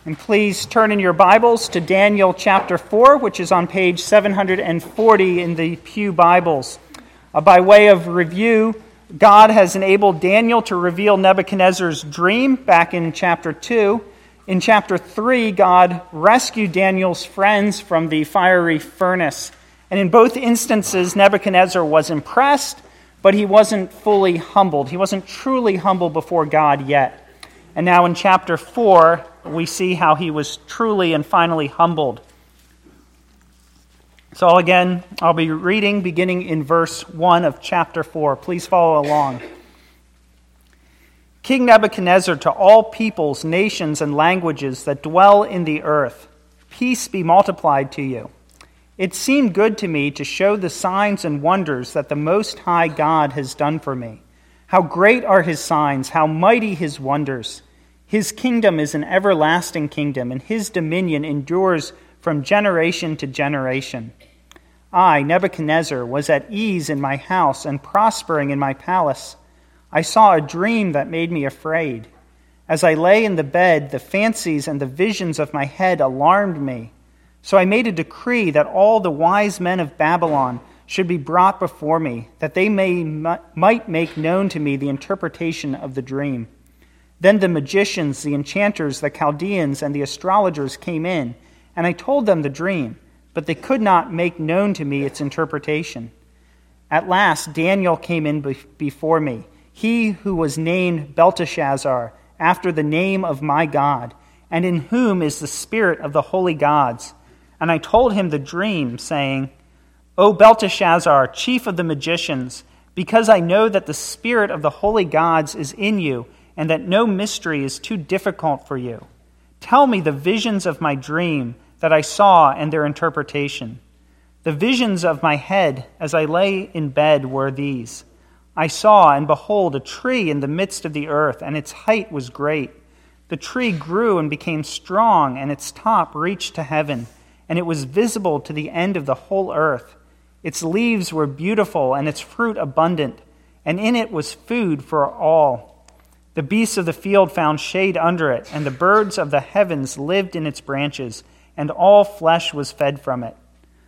And please turn in your Bibles to Daniel chapter 4, which is on page 740 in the Pew Bibles. By way of review, God has enabled Daniel to reveal Nebuchadnezzar's dream back in chapter 2. In chapter 3, God rescued Daniel's friends from the fiery furnace. And in both instances, Nebuchadnezzar was impressed, but he wasn't fully humbled. He wasn't truly humble before God yet. And now in chapter 4, we see how he was truly and finally humbled. So I'll be reading beginning in verse 1 of chapter 4. Please follow along. King Nebuchadnezzar, to all peoples, nations, and languages that dwell in the earth, peace be multiplied to you. It seemed good to me to show the signs and wonders that the Most High God has done for me. How great are his signs, how mighty his wonders. His kingdom is an everlasting kingdom, and his dominion endures from generation to generation. I, Nebuchadnezzar, was at ease in my house and prospering in my palace. I saw a dream that made me afraid. As I lay in the bed, the fancies and the visions of my head alarmed me. So I made a decree that all the wise men of Babylon should be brought before me, that they might make known to me the interpretation of the dream. Then the magicians, the enchanters, the Chaldeans, and the astrologers came in, and I told them the dream, but they could not make known to me its interpretation. At last Daniel came in before me, he who was named Belteshazzar, after the name of my God, and in whom is the spirit of the holy gods. And I told him the dream, saying, O Belteshazzar, chief of the magicians, because I know that the spirit of the holy gods is in you, and that no mystery is too difficult for you. Tell me the visions of my dream that I saw and their interpretation. The visions of my head as I lay in bed were these. I saw, and behold, a tree in the midst of the earth, and its height was great. The tree grew and became strong, and its top reached to heaven, and it was visible to the end of the whole earth. Its leaves were beautiful, and its fruit abundant, and in it was food for all. The beasts of the field found shade under it, and the birds of the heavens lived in its branches, and all flesh was fed from it.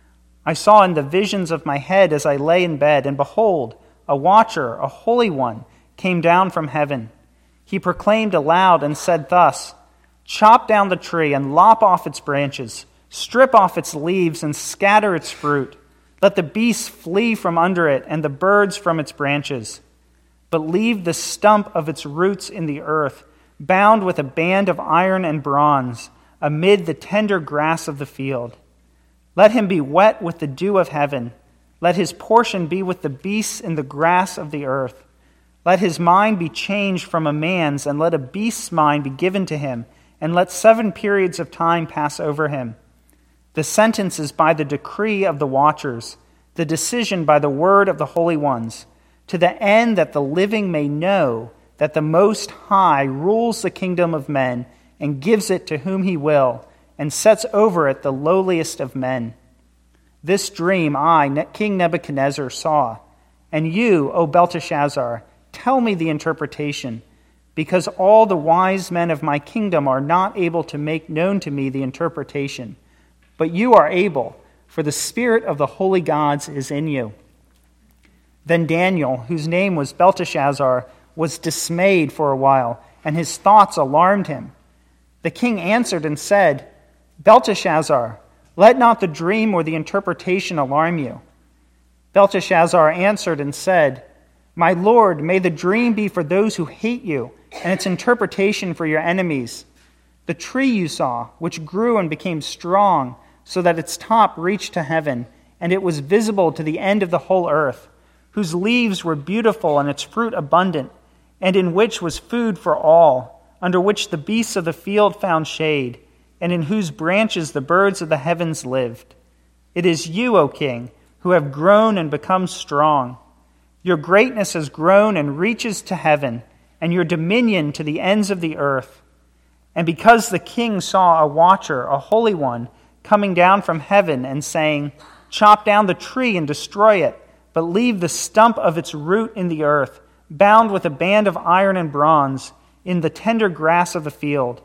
I saw in the visions of my head as I lay in bed, and behold, a watcher, a holy one, came down from heaven. He proclaimed aloud and said thus, Chop down the tree and lop off its branches, strip off its leaves and scatter its fruit. Let the beasts flee from under it, and the birds from its branches. But leave the stump of its roots in the earth, bound with a band of iron and bronze, amid the tender grass of the field. Let him be wet with the dew of heaven. Let his portion be with the beasts in the grass of the earth. Let his mind be changed from a man's, and let a beast's mind be given to him, and let 7 periods of time pass over him. The sentence is by the decree of the watchers, the decision by the word of the holy ones, to the end that the living may know that the Most High rules the kingdom of men and gives it to whom he will, and sets over it the lowliest of men. This dream I, King Nebuchadnezzar, saw, and you, O Belteshazzar, tell me the interpretation, because all the wise men of my kingdom are not able to make known to me the interpretation, but you are able, for the spirit of the holy gods is in you. Then Daniel, whose name was Belteshazzar, was dismayed for a while, and his thoughts alarmed him. The king answered and said, Belteshazzar, let not the dream or the interpretation alarm you. Belteshazzar answered and said, My lord, may the dream be for those who hate you, and its interpretation for your enemies. The tree you saw, which grew and became strong, so that its top reached to heaven, and it was visible to the end of the whole earth, whose leaves were beautiful and its fruit abundant, and in which was food for all, under which the beasts of the field found shade, and in whose branches the birds of the heavens lived. It is you, O king, who have grown and become strong. Your greatness has grown and reaches to heaven, and your dominion to the ends of the earth. And because the king saw a watcher, a holy one, coming down from heaven and saying, Chop down the tree and destroy it, but leave the stump of its root in the earth, bound with a band of iron and bronze, in the tender grass of the field,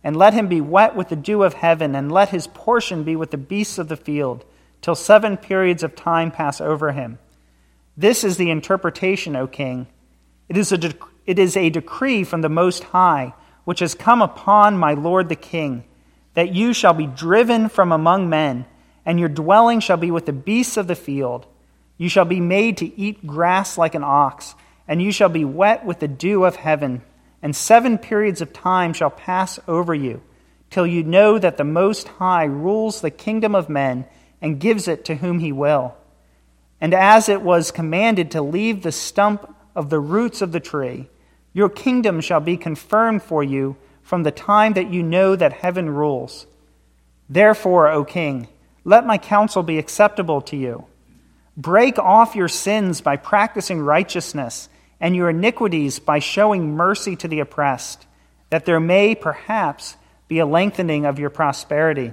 and let him be wet with the dew of heaven, and let his portion be with the beasts of the field, till 7 periods of time pass over him. This is the interpretation, O king. It is a decree from the Most High, which has come upon my lord the king, that you shall be driven from among men, and your dwelling shall be with the beasts of the field. You shall be made to eat grass like an ox, and you shall be wet with the dew of heaven, and 7 periods of time shall pass over you, till you know that the Most High rules the kingdom of men and gives it to whom he will. And as it was commanded to leave the stump of the roots of the tree, your kingdom shall be confirmed for you from the time that you know that heaven rules. Therefore, O king, let my counsel be acceptable to you. Break off your sins by practicing righteousness, and your iniquities by showing mercy to the oppressed, that there may perhaps be a lengthening of your prosperity.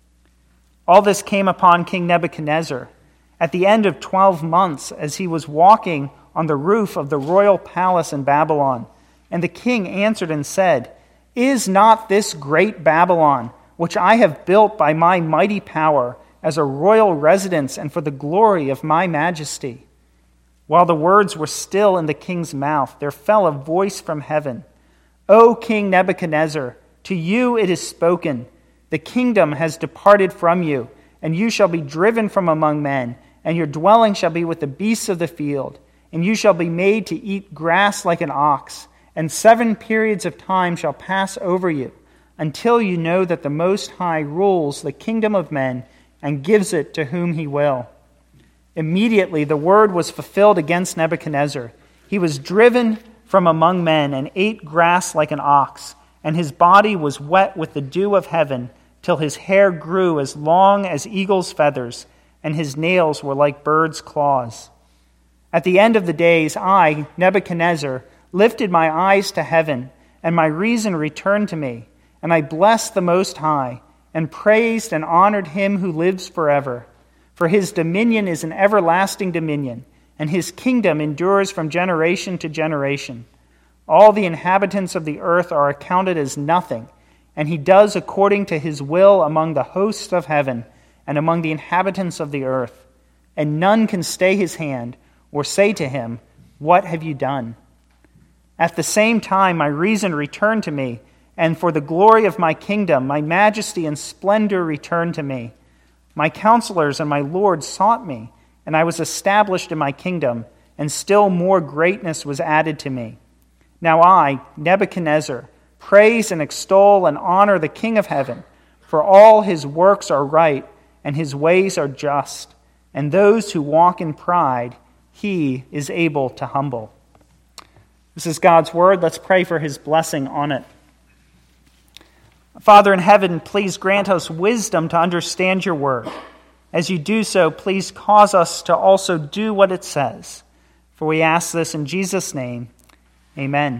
All this came upon King Nebuchadnezzar at the end of 12 months, as he was walking on the roof of the royal palace in Babylon. And the king answered and said, Is not this great Babylon, which I have built by my mighty power, as a royal residence and for the glory of my majesty? While the words were still in the king's mouth, there fell a voice from heaven. O King Nebuchadnezzar, to you it is spoken, the kingdom has departed from you, and you shall be driven from among men, and your dwelling shall be with the beasts of the field, and you shall be made to eat grass like an ox, and 7 periods of time shall pass over you, until you know that the Most High rules the kingdom of men and gives it to whom he will. Immediately the word was fulfilled against Nebuchadnezzar. He was driven from among men and ate grass like an ox, and his body was wet with the dew of heaven, till his hair grew as long as eagle's feathers, and his nails were like birds' claws. At the end of the days, I, Nebuchadnezzar, lifted my eyes to heaven, and my reason returned to me, and I blessed the Most High, and praised and honored him who lives forever. For his dominion is an everlasting dominion, and his kingdom endures from generation to generation. All the inhabitants of the earth are accounted as nothing, and he does according to his will among the hosts of heaven and among the inhabitants of the earth. And none can stay his hand or say to him, What have you done? At the same time my reason returned to me, and for the glory of my kingdom my majesty and splendor returned to me. My counselors and my lord sought me, and I was established in my kingdom, and still more greatness was added to me. Now I, Nebuchadnezzar, praise and extol and honor the King of heaven, for all his works are right, and his ways are just, and those who walk in pride he is able to humble. This is God's word. Let's pray for his blessing on it. Father in heaven, please grant us wisdom to understand your word. As you do so, please cause us to also do what it says. For we ask this in Jesus' name. Amen.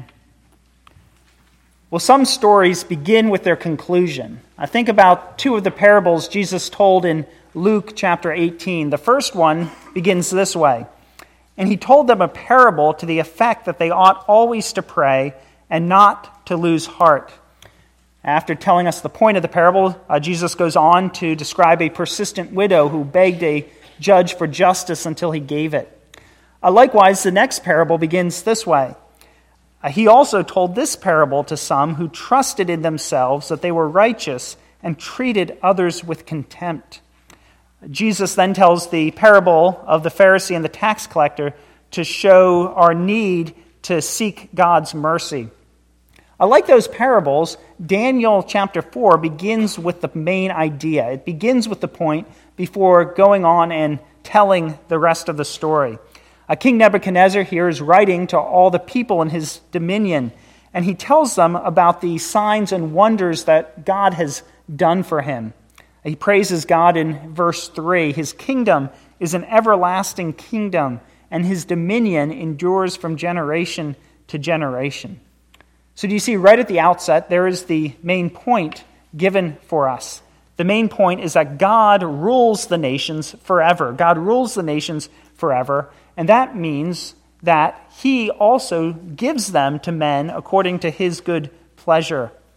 Well, some stories begin with their conclusion. I think about 2 of the parables Jesus told in Luke chapter 18. The first one begins this way. And he told them a parable to the effect that they ought always to pray and not to lose heart. After telling us the point of the parable, Jesus goes on to describe a persistent widow who begged a judge for justice until he gave it. Likewise, the next parable begins this way. He also told this parable to some who trusted in themselves that they were righteous and treated others with contempt. Jesus then tells the parable of the Pharisee and the tax collector to show our need to seek God's mercy. Like those parables, Daniel chapter 4 begins with the main idea. It begins with the point before going on and telling the rest of the story. King Nebuchadnezzar here is writing to all the people in his dominion, and he tells them about the signs and wonders that God has done for him. He praises God in verse 3. His kingdom is an everlasting kingdom, and his dominion endures from generation to generation. So do you see, right at the outset, there is the main point given for us. The main point is that God rules the nations forever. God rules the nations forever, and that means that he also gives them to men according to his good pleasure.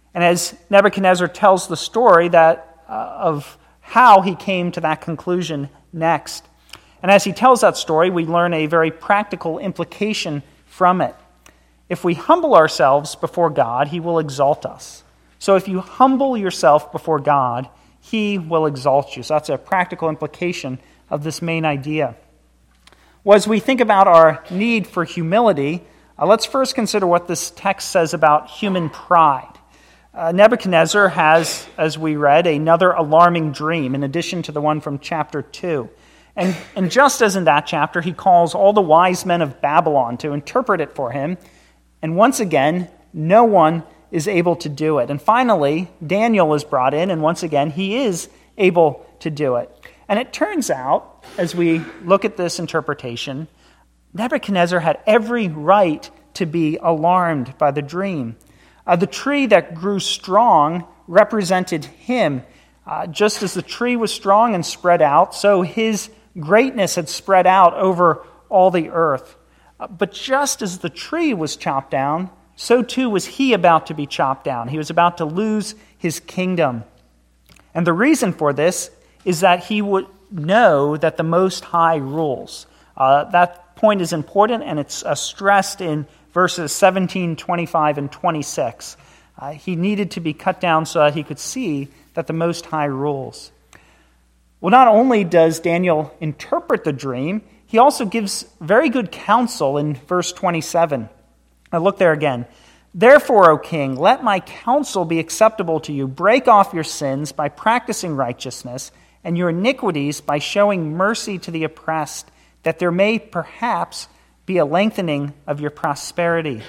And as Nebuchadnezzar tells the story of how he came to that conclusion next. And as he tells that story, we learn a very practical implication from it. If we humble ourselves before God, he will exalt us. So if you humble yourself before God, he will exalt you. So that's a practical implication of this main idea. Well, as we think about our need for humility, let's first consider what this text says about human pride. Nebuchadnezzar has, as we read, another alarming dream in addition to the one from chapter 2. And just as in that chapter, he calls all the wise men of Babylon to interpret it for him. And once again, no one is able to do it. And finally, Daniel is brought in, and once again, he is able to do it. And it turns out, as we look at this interpretation, Nebuchadnezzar had every right to be alarmed by the dream. The tree that grew strong represented him. Just as the tree was strong and spread out, so his greatness had spread out over all the earth. But just as the tree was chopped down, so too was he about to be chopped down. He was about to lose his kingdom. And the reason for this is that he would know that the Most High rules. That point is important, and it's stressed in verses 17, 25, and 26. He needed to be cut down so that he could see that the Most High rules. Well, not only does Daniel interpret the dream, he also gives very good counsel in verse 27. Now look there again. Therefore, O king, let my counsel be acceptable to you. Break off your sins by practicing righteousness, and your iniquities by showing mercy to the oppressed, that there may perhaps be a lengthening of your prosperity.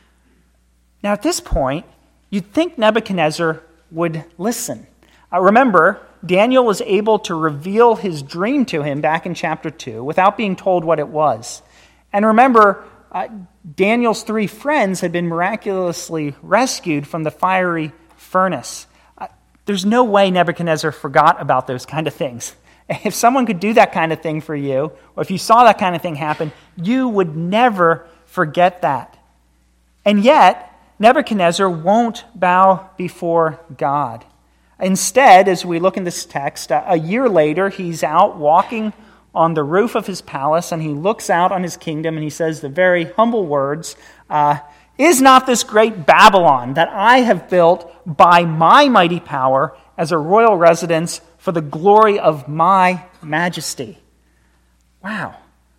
Now at this point, you'd think Nebuchadnezzar would listen. Remember, Daniel was able to reveal his dream to him back in chapter 2 without being told what it was. And remember, Daniel's 3 friends had been miraculously rescued from the fiery furnace. There's no way Nebuchadnezzar forgot about those kind of things. If someone could do that kind of thing for you, or if you saw that kind of thing happen, you would never forget that. And yet, Nebuchadnezzar won't bow before God. Instead, as we look in this text, a year later, he's out walking on the roof of his palace, and he looks out on his kingdom, and he says the very humble words, "Is not this great Babylon that I have built by my mighty power as a royal residence for the glory of my majesty?" Wow.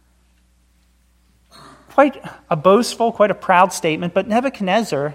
Quite a boastful, quite a proud statement, but Nebuchadnezzar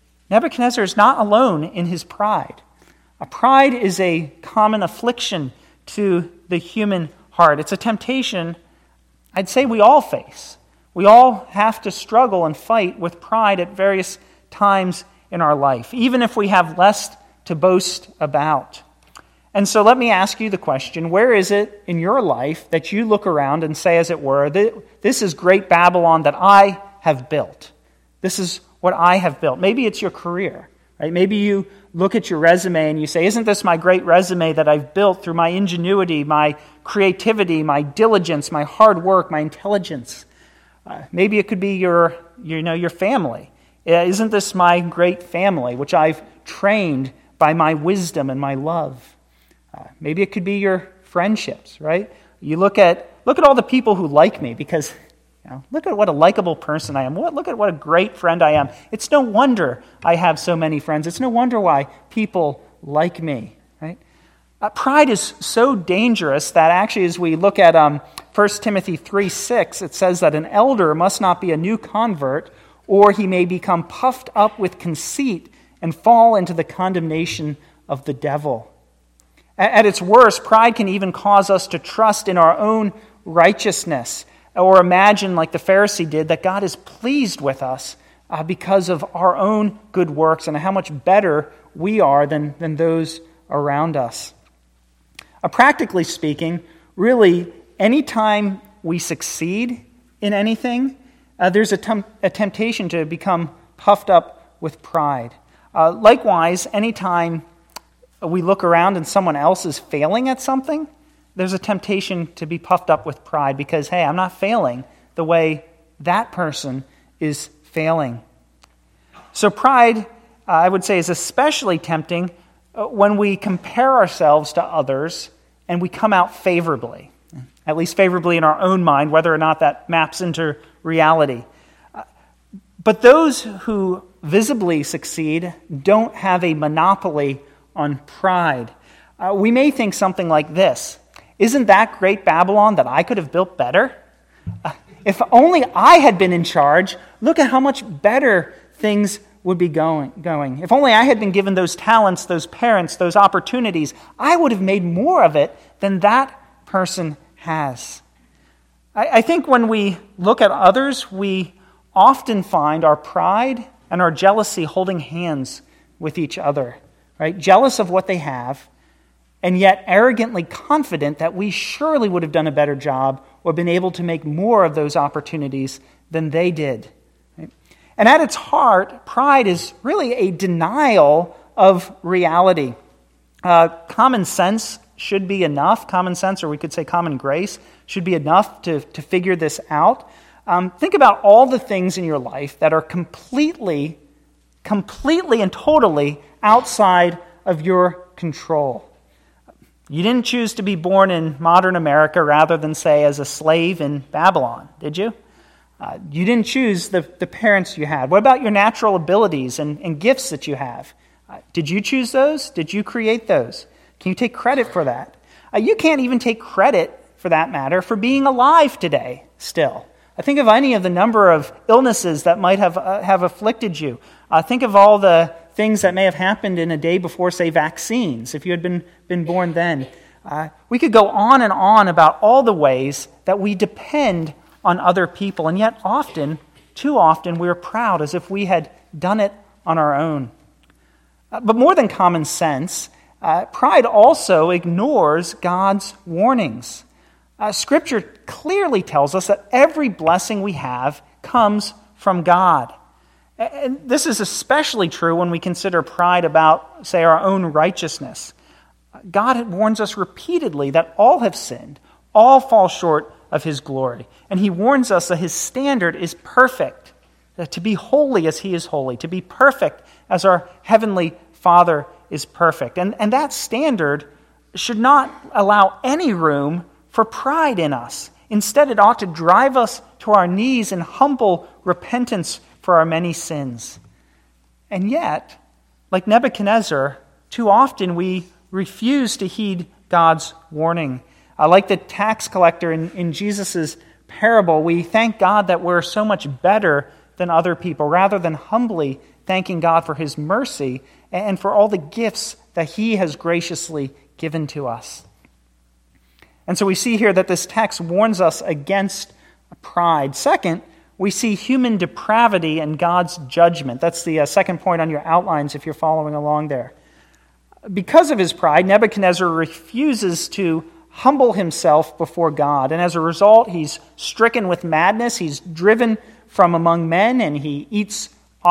is not alone in his pride. Pride is a common affliction to the human heart. It's a temptation, I'd say, we all face. We all have to struggle and fight with pride at various times in our life, even if we have less to boast about. And so let me ask you the question, where is it in your life that you look around and say, as it were, this is great Babylon that I have built. This is what I have built. Maybe it's your career, right? Maybe you look at your resume and you say, isn't this my great resume that I've built through my ingenuity, my creativity, my diligence, my hard work, my intelligence? Maybe it could be your family. Isn't this my great family, which I've trained by my wisdom and my love? Maybe it could be your friendships, right? You look at all the people who like me because, look at what a likable person I am. Look at what a great friend I am. It's no wonder I have so many friends. It's no wonder why people like me, right? Pride is so dangerous that actually as we look at 1 Timothy 3:6, it says that an elder must not be a new convert, or he may become puffed up with conceit and fall into the condemnation of the devil. At its worst, pride can even cause us to trust in our own righteousness or imagine, like the Pharisee did, that God is pleased with us because of our own good works and how much better we are than those around us. Practically speaking, really, anytime we succeed in anything, there's a temptation to become puffed up with pride. Likewise, anytime we look around and someone else is failing at something, there's a temptation to be puffed up with pride because, hey, I'm not failing the way that person is failing. So pride I would say, is especially tempting when we compare ourselves to others and we come out favorably, at least favorably in our own mind, whether or not that maps into reality. But those who visibly succeed don't have a monopoly on pride. We may think something like this: isn't that great Babylon that I could have built better? If only I had been in charge, look at how much better things would be going. If only I had been given those talents, those parents, those opportunities, I would have made more of it than that person has. I think when we look at others, we often find our pride and our jealousy holding hands with each other, right? Jealous of what they have, and yet arrogantly confident that we surely would have done a better job or been able to make more of those opportunities than they did. Right? And at its heart, pride is really a denial of reality. Common sense should be enough. Common sense, or we could say common grace, should be enough to figure this out. Think about all the things in your life that are completely and totally outside of your control. You didn't choose to be born in modern America rather than, say, as a slave in Babylon, did you? You didn't choose the parents you had. What about your natural abilities and gifts that you have? Did you choose those? Did you create those? Can you take credit for that? You can't even take credit, for that matter, for being alive today still. Think of any of the number of illnesses that might have afflicted you. Think of all the things that may have happened in a day before, say, vaccines, if you had been born then. We could go on and on about all the ways that we depend on other people, and yet too often, we're proud as if we had done it on our own. But more than common sense, pride also ignores God's warnings. Scripture clearly tells us that every blessing we have comes from God. And this is especially true when we consider pride about, say, our own righteousness. God warns us repeatedly that all have sinned, all fall short of His glory. And He warns us that His standard is perfect, that to be holy as He is holy, to be perfect as our Heavenly Father is perfect. And that standard should not allow any room for pride in us. Instead, it ought to drive us to our knees in humble repentance for our many sins. And yet, like Nebuchadnezzar, too often we refuse to heed God's warning. Like the tax collector in Jesus' parable, we thank God that we're so much better than other people, rather than humbly thanking God for His mercy and for all the gifts that He has graciously given to us. And so we see here that this text warns us against pride. Second, we see human depravity and God's judgment. That's the second point on your outlines if you're following along there. Because of his pride, Nebuchadnezzar refuses to humble himself before God. And as a result, he's stricken with madness. He's driven from among men, and he eats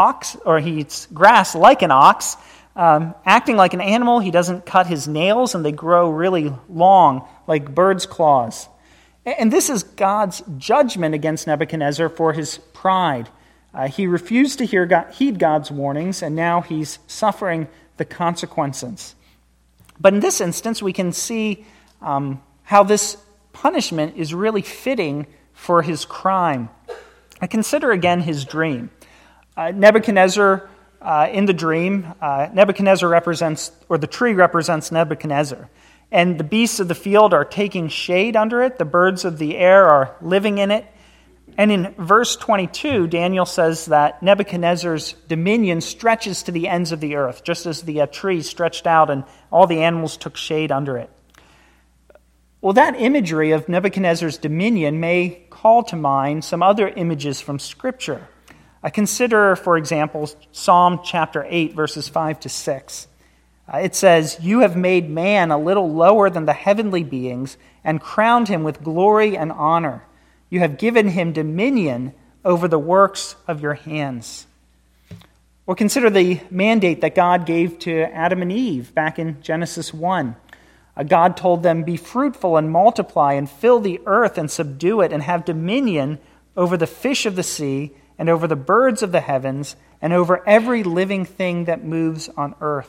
grass like an ox. Acting like an animal, he doesn't cut his nails, and they grow really long, like birds' claws. And this is God's judgment against Nebuchadnezzar for his pride. He refused to heed God's warnings, and now he's suffering the consequences. But in this instance, we can see how this punishment is really fitting for his crime. Consider again his dream. Nebuchadnezzar, in the dream, Nebuchadnezzar represents, or the tree represents Nebuchadnezzar. And the beasts of the field are taking shade under it. The birds of the air are living in it. And in verse 22, Daniel says that Nebuchadnezzar's dominion stretches to the ends of the earth, just as the tree stretched out and all the animals took shade under it. Well, that imagery of Nebuchadnezzar's dominion may call to mind some other images from Scripture. Consider, for example, Psalm chapter 8, verses 5 to 6. It says, "You have made man a little lower than the heavenly beings and crowned him with glory and honor. You have given him dominion over the works of your hands." Or consider the mandate that God gave to Adam and Eve back in Genesis 1. God told them, "Be fruitful and multiply and fill the earth and subdue it and have dominion over the fish of the sea and over the birds of the heavens, and over every living thing that moves on earth.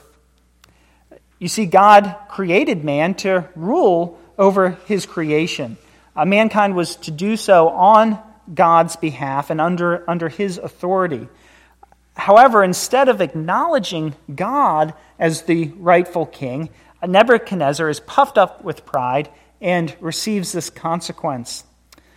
You see, God created man to rule over his creation. Mankind was to do so on God's behalf and under his authority. However, instead of acknowledging God as the rightful king, Nebuchadnezzar is puffed up with pride and receives this consequence.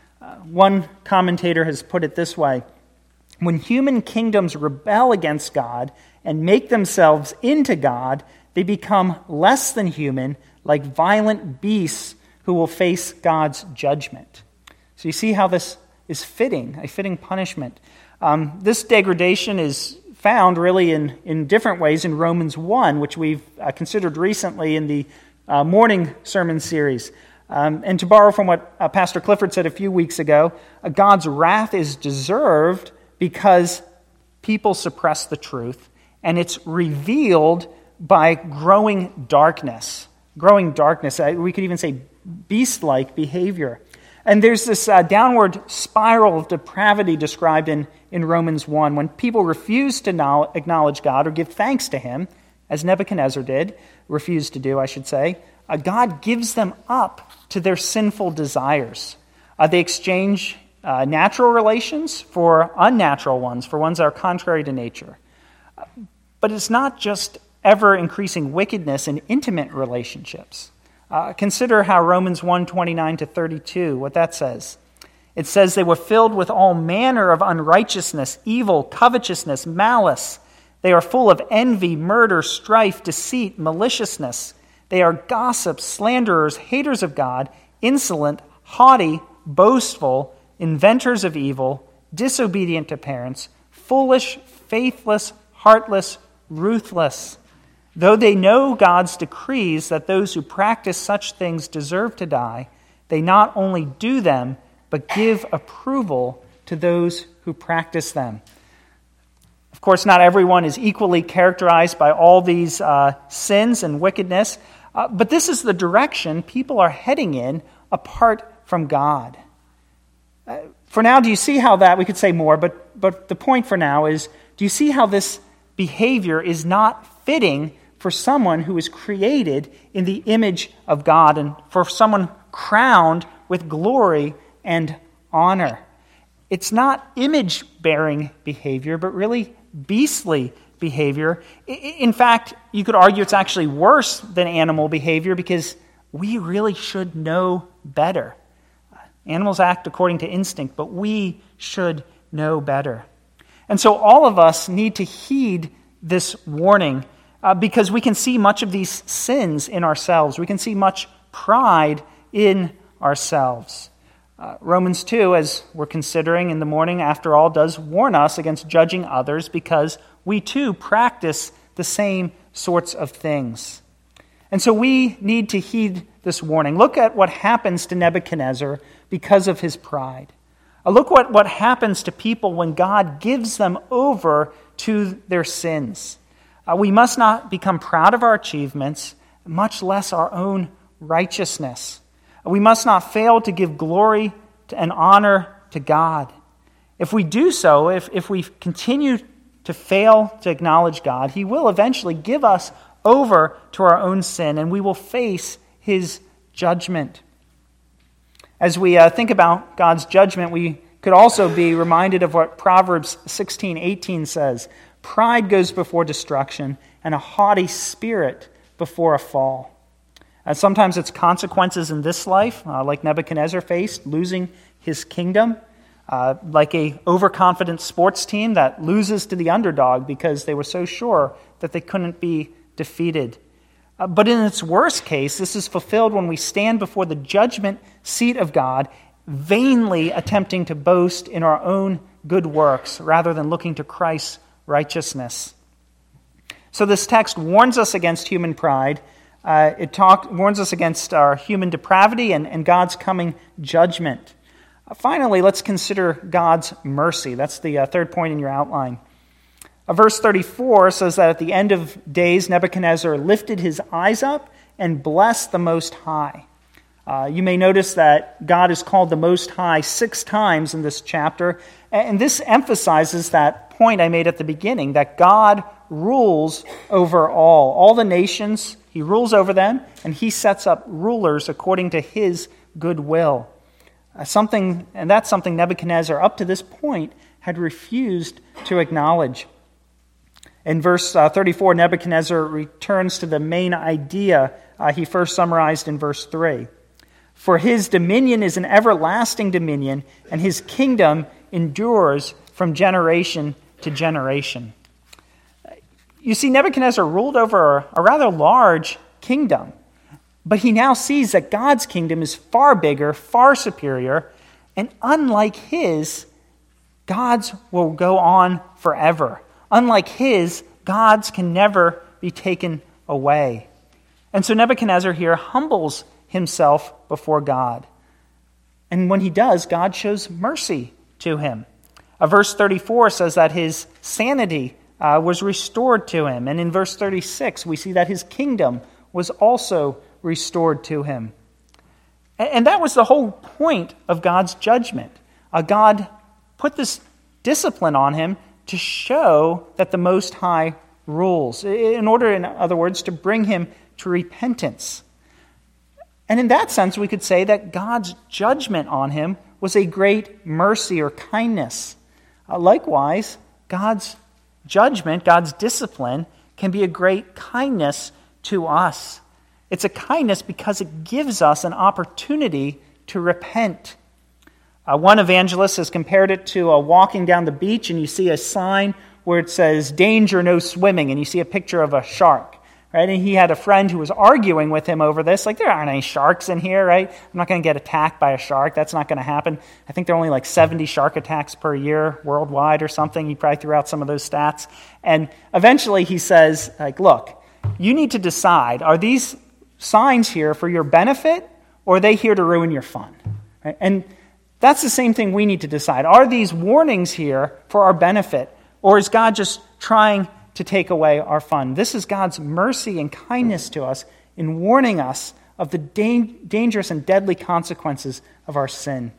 One commentator has put it this way: when human kingdoms rebel against God and make themselves into God, they become less than human, like violent beasts who will face God's judgment. So you see how this is fitting, a fitting punishment. This degradation is found really in different ways in Romans 1, which we've considered recently in the morning sermon series. And to borrow from what Pastor Clifford said a few weeks ago, God's wrath is deserved because people suppress the truth, and it's revealed by growing darkness. Growing darkness. We could even say beast-like behavior. And there's this downward spiral of depravity described in Romans 1. When people refuse to acknowledge God or give thanks to him, as Nebuchadnezzar refused to do, I should say, God gives them up to their sinful desires. They exchange natural relations for unnatural ones, for ones that are contrary to nature. But it's not just ever-increasing wickedness in intimate relationships. Consider how Romans 1:29-32, what that says. It says, they were filled with all manner of unrighteousness, evil, covetousness, malice. They are full of envy, murder, strife, deceit, maliciousness. They are gossips, slanderers, haters of God, insolent, haughty, boastful, inventors of evil, disobedient to parents, foolish, faithless, heartless, ruthless. Though they know God's decrees that those who practice such things deserve to die, they not only do them, but give approval to those who practice them. Of course, not everyone is equally characterized by all these sins and wickedness, but this is the direction people are heading in apart from God. For now, do you see how that, we could say more, but the point for now is, do you see how this behavior is not fitting for someone who is created in the image of God and for someone crowned with glory and honor? It's not image-bearing behavior, but really beastly behavior. In fact, you could argue it's actually worse than animal behavior because we really should know better. Animals act according to instinct, but we should know better. And so all of us need to heed this warning because we can see much of these sins in ourselves. We can see much pride in ourselves. Romans 2, as we're considering in the morning, after all, does warn us against judging others because we too practice the same sorts of things. And so we need to heed this warning. Look at what happens to Nebuchadnezzar because of his pride. Look what happens to people when God gives them over to their sins. We must not become proud of our achievements, much less our own righteousness. We must not fail to give glory and honor to God. If we do so, if we continue to fail to acknowledge God, he will eventually give us over to our own sin, and we will face his judgment. As we think about God's judgment, we could also be reminded of what Proverbs 16:18 says. Pride goes before destruction, and a haughty spirit before a fall. Sometimes it's consequences in this life, like Nebuchadnezzar faced, losing his kingdom, like a overconfident sports team that loses to the underdog because they were so sure that they couldn't be defeated. But in its worst case, this is fulfilled when we stand before the judgment seat of God, vainly attempting to boast in our own good works rather than looking to Christ's righteousness. So this text warns us against human pride. Warns us against our human depravity and God's coming judgment. Finally, let's consider God's mercy. That's the third point in your outline. Verse 34 says that at the end of days, Nebuchadnezzar lifted his eyes up and blessed the Most High. You may notice that God is called the Most High 6 times in this chapter, And this emphasizes that point I made at the beginning, that God rules over all the nations. He rules over them, and he sets up rulers according to his good will. That's something Nebuchadnezzar, up to this point, had refused to acknowledge. In verse 34, Nebuchadnezzar returns to the main idea he first summarized in verse 3. For his dominion is an everlasting dominion, and his kingdom endures from generation to generation. You see, Nebuchadnezzar ruled over a rather large kingdom, but he now sees that God's kingdom is far bigger, far superior, and unlike his, God's will go on forever. Unlike his, God's can never be taken away. And so Nebuchadnezzar here humbles himself before God. And when he does, God shows mercy to him. Verse 34 says that his sanity was restored to him. And in verse 36, we see that his kingdom was also restored to him. And that was the whole point of God's judgment. God put this discipline on him to show that the Most High rules, in order, in other words, to bring him to repentance. And in that sense, we could say that God's judgment on him was a great mercy or kindness. Likewise, God's judgment, God's discipline, can be a great kindness to us. It's a kindness because it gives us an opportunity to repent. One evangelist has compared it to walking down the beach and you see a sign where it says, "Danger, no swimming," and you see a picture of a shark. Right? And he had a friend who was arguing with him over this. Like, there aren't any sharks in here, right? I'm not going to get attacked by a shark. That's not going to happen. I think there are only like 70 shark attacks per year worldwide or something. He probably threw out some of those stats. And eventually he says, like, look, you need to decide, are these signs here for your benefit or are they here to ruin your fun? Right? And that's the same thing we need to decide. Are these warnings here for our benefit, or is God just trying to take away our fun? This is God's mercy and kindness to us in warning us of the dangerous and deadly consequences of our sin.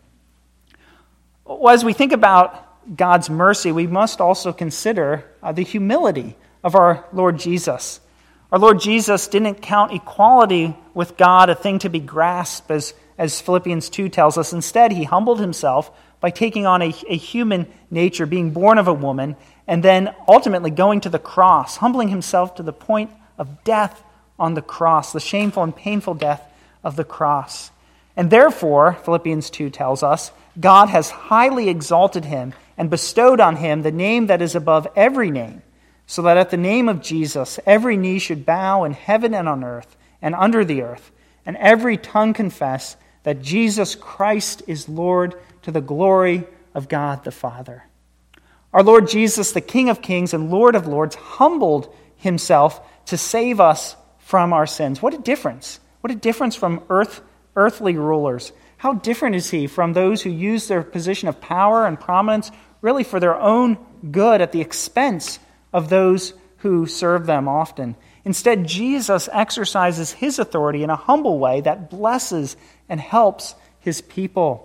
Well, as we think about God's mercy, we must also consider the humility of our Lord Jesus. Our Lord Jesus didn't count equality with God a thing to be grasped, as Philippians 2 tells us. Instead, he humbled himself by taking on a human nature, being born of a woman, and then ultimately going to the cross, humbling himself to the point of death on the cross, the shameful and painful death of the cross. And therefore, Philippians 2 tells us, God has highly exalted him and bestowed on him the name that is above every name, so that at the name of Jesus every knee should bow in heaven and on earth and under the earth, and every tongue confess that Jesus Christ is Lord, to the glory of God the Father. Our Lord Jesus, the King of Kings and Lord of Lords, humbled himself to save us from our sins. What a difference. What a difference from earthly rulers. How different is he from those who use their position of power and prominence really for their own good at the expense of those who serve them often. Instead, Jesus exercises his authority in a humble way that blesses and helps his people.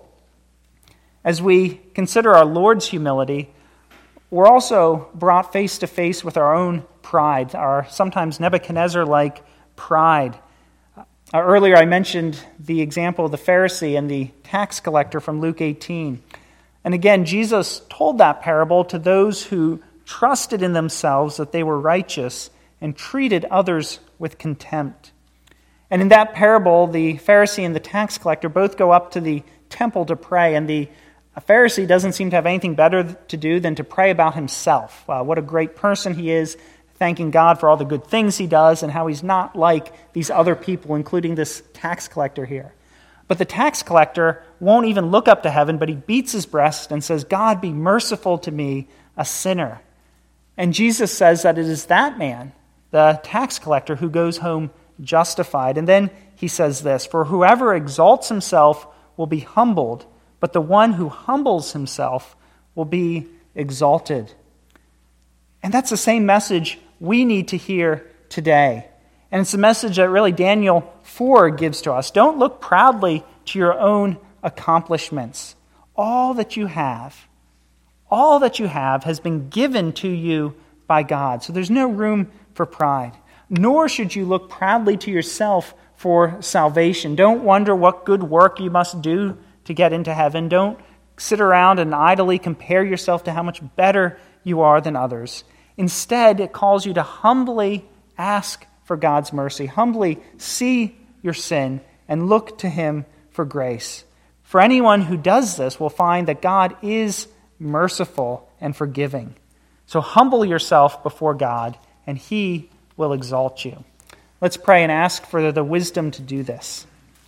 As we consider our Lord's humility, we're also brought face to face with our own pride, our sometimes Nebuchadnezzar-like pride. Earlier I mentioned the example of the Pharisee and the tax collector from Luke 18. And again, Jesus told that parable to those who trusted in themselves that they were righteous and treated others with contempt. And in that parable, the Pharisee and the tax collector both go up to the temple to pray, and the Pharisee doesn't seem to have anything better to do than to pray about himself. What a great person he is, thanking God for all the good things he does and how he's not like these other people, including this tax collector here. But the tax collector won't even look up to heaven, but he beats his breast and says, "God, be merciful to me, a sinner." And Jesus says that it is that man, the tax collector, who goes home justified. And then he says this, "For whoever exalts himself will be humbled, but the one who humbles himself will be exalted." And that's the same message we need to hear today. And it's the message that really Daniel 4 gives to us. Don't look proudly to your own accomplishments. All that you have, all that you have has been given to you by God. So there's no room for pride. Nor should you look proudly to yourself for salvation. Don't wonder what good work you must do to get into heaven. Don't sit around and idly compare yourself to how much better you are than others. Instead, it calls you to humbly ask for God's mercy. Humbly see your sin and look to Him for grace. For anyone who does this will find that God is merciful and forgiving. So humble yourself before God, and He will exalt you. Let's pray and ask for the wisdom to do this.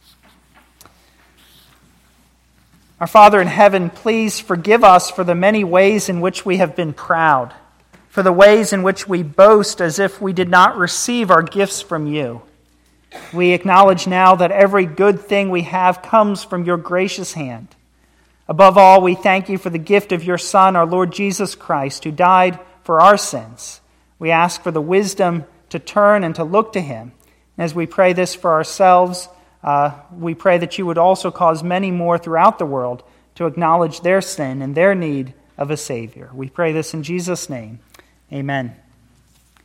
Our Father in heaven, please forgive us for the many ways in which we have been proud, for the ways in which we boast as if we did not receive our gifts from you. We acknowledge now that every good thing we have comes from your gracious hand. Above all, we thank you for the gift of your Son, our Lord Jesus Christ, who died for our sins. We ask for the wisdom to turn and to look to Him. And as we pray this for ourselves, we pray that you would also cause many more throughout the world to acknowledge their sin and their need of a Savior. We pray this in Jesus' name. Amen.